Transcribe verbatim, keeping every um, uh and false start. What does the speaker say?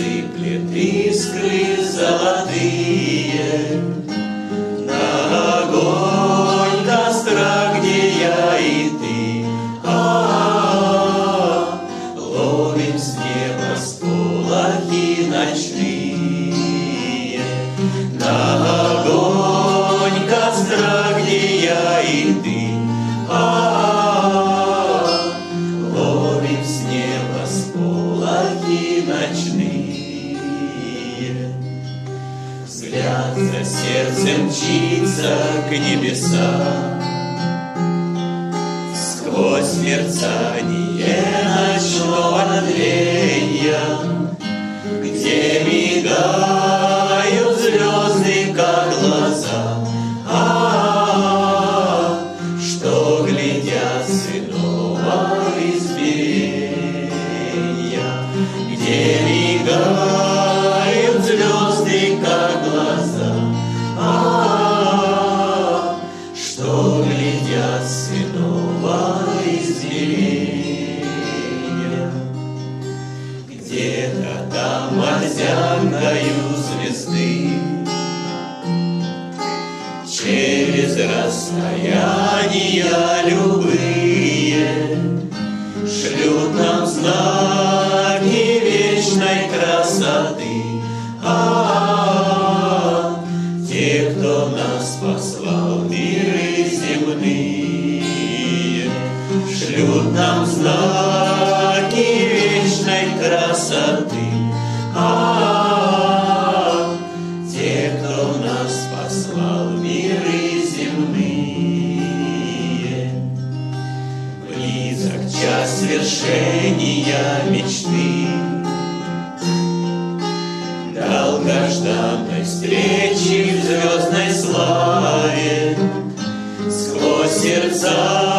сыплет искры золотые на огонь костра, где я и ты. А-а-а, ловим с неба сполохи ночные на огонь костра, где я и ты. А-а-а, ловим с неба сполохи ночные. Взгляд за сердцем мчится к небесам, сквозь мерцание ночного тренья, где мигают звезды, как глаза, а, что глядят с иного измерения, где мигают звезды, как глаза, а, что глядят с иного измерения. Где-то там озябною звезды через расстояния любые шлют нам знаки вечной красоты. А, те, кто нас послал в миры земные, шлют нам знаки вечной красоты. А, те, кто нас послал в миры земные. Близок час свершения мечты, долгожданной встречи в звездной славе, сквозь сердца